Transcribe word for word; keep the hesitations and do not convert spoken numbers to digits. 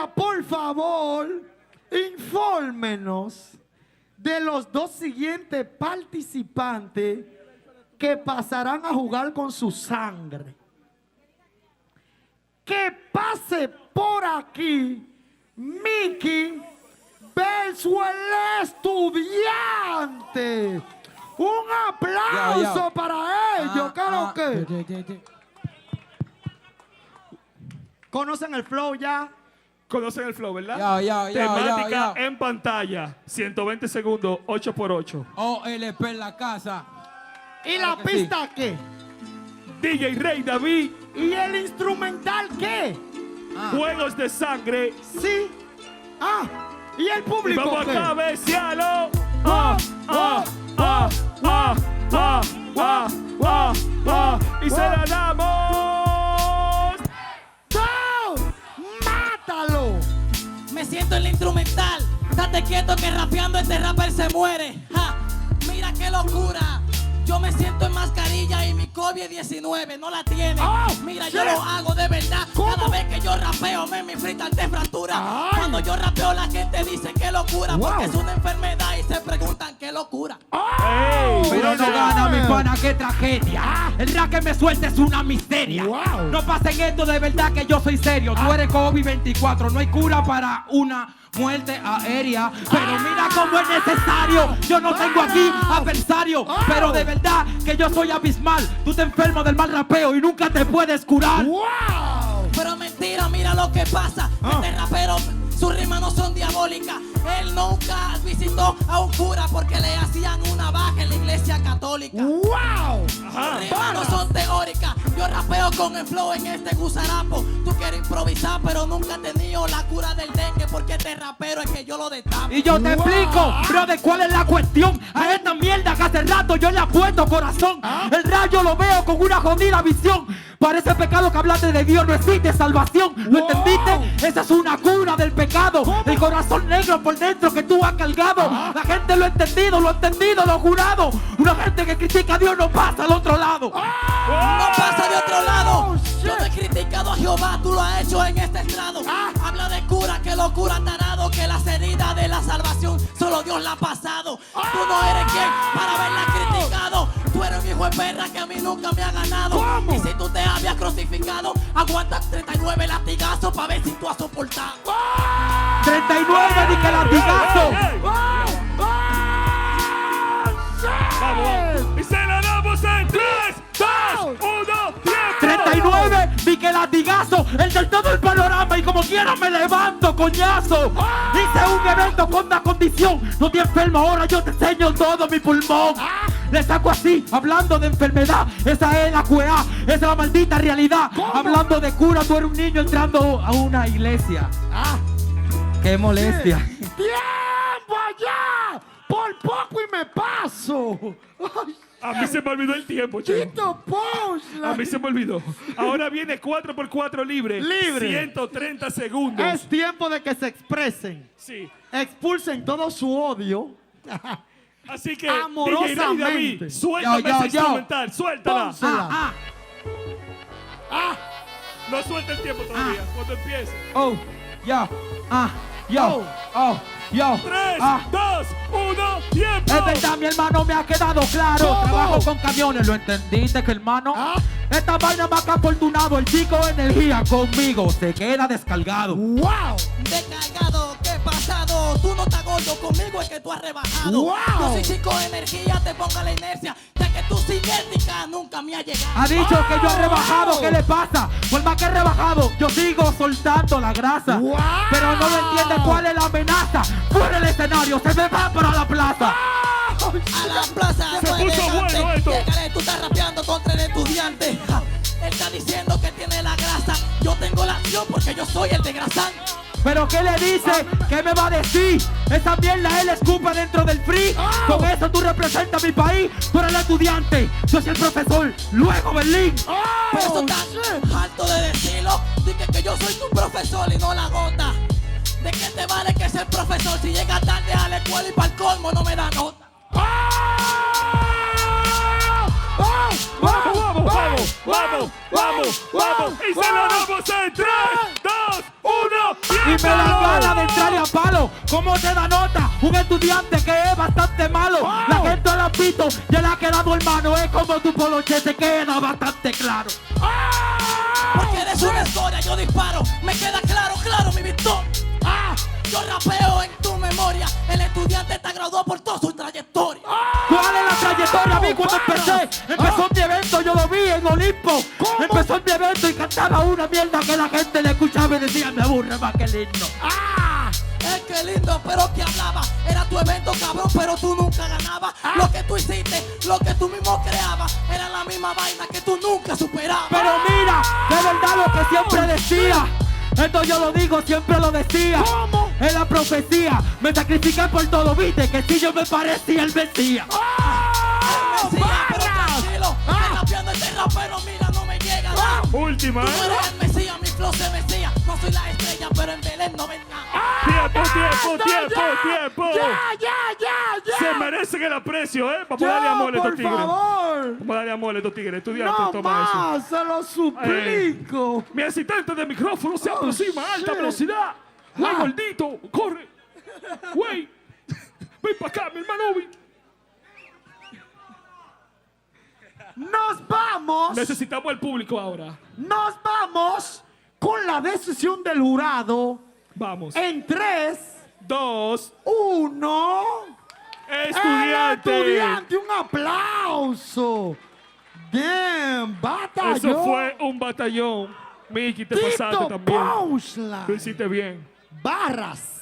Ella, por favor, infórmenos de los dos siguientes participantes que pasarán a jugar con su sangre. Que pase por aquí Mickey versus el estudiante. Un aplauso ya, ya. para ellos, Ah, claro ah, que. ya, ya, ya. ¿Conocen el flow ya? Conocen el flow, ¿verdad? Ya, ya, ya, Temática ya, ya. en pantalla. ciento veinte segundos, ocho por ocho. O L P en la casa. ¿Y Claro la que pista qué? D J Rey David, ¿Y el instrumental qué? Ah. juegos de sangre. Sí. Ah, ¿y el Y público vamos a qué? cabecearlo. Ah, ah, ah, ah, ah, ah, ah, ah. Y se la damos. ¡No! ¡Mátalo! Me siento en la instrumental. Date quieto que rapeando este rapper se muere. Ja, mira qué locura. Yo me siento en mascarilla y mi COVID diecinueve no la tiene. Oh, Mira, shit. yo lo hago de verdad. ¿Cómo? Cada vez que yo rapeo, me mi frita te fractura. Ay. Cuando yo rapeo, la gente dice que locura. Wow. Porque es una enfermedad y se preguntan qué locura. Ey, Pero no Oye. gana mi pana, qué tragedia. El rap que me suelta es una miseria. Wow. No pasen esto, de verdad que yo soy serio. Tú eres COVID veinticuatro, no hay cura para una muerte aérea. Pero mira cómo es necesario. Yo no tengo aquí adversario. Pero de verdad que yo soy abismal. Tú te enfermas del mal rapeo y nunca te puedes curar. ¡Wow! Pero mentira, mira lo que pasa. Ah. Este rapero, sus rimas no son diabólicas. Él nunca visitó a un cura porque le hacían una baja en la iglesia católica. ¡Wow! Ajá. Rimas no son teóricas. Yo rapeo con el flow en este gusarapo. Tú quieres improvisar, pero nunca has tenido la cura del dengue porque este rapero es que yo lo destapo. Y yo te Wow. explico, bro, de cuál es la cuestión. A esta mierda que hace rato yo le apuesto corazón. El rayo lo veo con una jodida visión. Parece pecado que hablaste de Dios, no existe salvación. ¿Lo Wow. entendiste? Esa es una cura del pecado. El corazón negro por dentro que tú has cargado. La gente lo ha entendido, lo ha entendido, lo ha jurado. Una gente que critica a Dios no pasa al otro lado. No pasa de otro lado. Oh, shit. Yo te he criticado a Jehová, tú lo has hecho en este estrado. Habla de cura, que locura tarado, que las heridas de la salvación solo Dios la ha pasado. Tú no eres quien para haberla criticado. Tú eres un hijo de perra que a mí nunca me ha ganado. ¿Cómo? Y si tú te habías crucificado, aguantas treinta y nueve latigazos para ver si tú has soportado. treinta y nueve ni que latigazo. Ey, ey. Vamos, vamos. Y se la damos en tres, dos, uno, tiempo. treinta y nueve, vi que latigazo, el del todo el panorama y como quiera me levanto, coñazo. Hice un evento con una condición, no te enfermo, ahora yo te enseño todo mi pulmón. Le saco así, hablando de enfermedad, esa es la cuea, esa es la maldita realidad. Hablando de cura, tú eres un niño entrando a una iglesia. Ah, Qué molestia. ¡tiempo allá! Por poco y me paso. Ay, A mí se me olvidó el tiempo, che. Tito Post. A mí se me olvidó. Ahora viene cuatro por cuatro libre. Libre. ciento treinta segundos. Es tiempo de que se expresen. Sí. Expulsen todo su odio. Así que, Amorosamente. D J Rey David, suéltame Yo, yo, esa yo. instrumental. Suéltala. Pónsela. Ah, Ah, No suelta el tiempo todavía. Cuando empiece. ah, oh, yo, ah, yo, oh, yo, Tres, ah. dos, uno, tiempo. Es verdad, mi hermano, me ha quedado claro. ¿Cómo? Trabajo con camiones, ¿lo entendiste, que hermano? Ah. Esta vaina más que afortunado. El chico de energía conmigo se queda descargado. ¡wow! Descargado, ¿qué pasado? Tú no estás gordo, conmigo es que tú has rebajado. Wow. Yo soy chico de energía, te ponga la inercia. Ya que tú sin ética nunca me ha llegado. Ha dicho que yo he Wow. rebajado, ¿qué le pasa? Por más que he rebajado, yo sigo soltando la grasa. Wow. Pero no lo entiende cuál es la amenaza. Fuera el escenario, se me va para la plaza. A la plaza Se no puso elegante. bueno esto. Llegaré, tú estás rapeando contra el estudiante. Ja, él está diciendo que tiene la grasa. Yo tengo la acción porque yo soy el de grasán. Pero ¿qué le dice? ¿Qué me va a decir? Esa mierda él escupa dentro del free. Con eso tú representas mi país. Tú eres el estudiante, yo soy el profesor. Luego Berlín. Pero eso tan alto de decirlo. Dije que yo soy tu profesor y no la gota. ¿De qué te vale que ser profesor si llega tarde a la escuela y para el colmo no me da nota? Vamos, vamos, vamos, vamos, vamos, vamos. Y se la damos en tres, dos, uno, tiempo. Y me dan ganas de entrarle a palo. ¿Cómo te da nota? Un estudiante que es bastante malo. La gente lo ha visto, ya le ha quedado hermano. Es como tu poloche, te queda bastante claro. Porque eres una escoria, yo disparo. Me queda claro, claro, mi victoria. Ah, yo rapeo en tu memoria. El estudiante te graduó por toda su trayectoria. ¿Cuál es la trayectoria? A mí cuando empecé, empezó mi evento, yo lo vi en Olimpo. Empezó mi evento y cantaba una mierda que la gente le escuchaba y decía, me aburre más que lindo. Ah, es que lindo, pero que hablaba. Era tu evento, cabrón, pero tú nunca ganabas. Lo que tú hiciste, lo que tú mismo creabas, era la misma vaina que tú nunca superabas. Pero mira, de verdad lo que siempre decía. Esto yo lo digo, siempre lo decía. ¿Cómo? Es la profecía. Me sacrifiqué por todo, viste, que si yo me parecía el Mesías. Mesías, pero tranquilo, que rapeando este rapero, mira, no me llega nada. Última, Tú ¿eh? no eres el Mesías, mi flow se Mesías. No soy la estrella, pero en Belén no ven nada. Tiempo, tiempo, tiempo, tiempo. Ya, ya, ya, ya. Se merecen el aprecio, ¿eh? Vamos a Ya, darle amor a estos por tigres. favor. Vamos a darle amor a estos tigres. Estudiantes, No toma eso. más, se lo suplico. Mi asistente de micrófono se Oh, aproxima a alta shit. velocidad. Ay, Ah. gordito, corre. Güey, ven para acá, mi hermano. Nos vamos. Necesitamos el público ahora. Nos vamos con la decisión del jurado Vamos. en tres, Dos. uno. Estudiante. El estudiante, un aplauso. Damn, batallón. Eso fue un batallón. Miki, te pasaste Tito también. Punchline. Lo hiciste bien. Barras.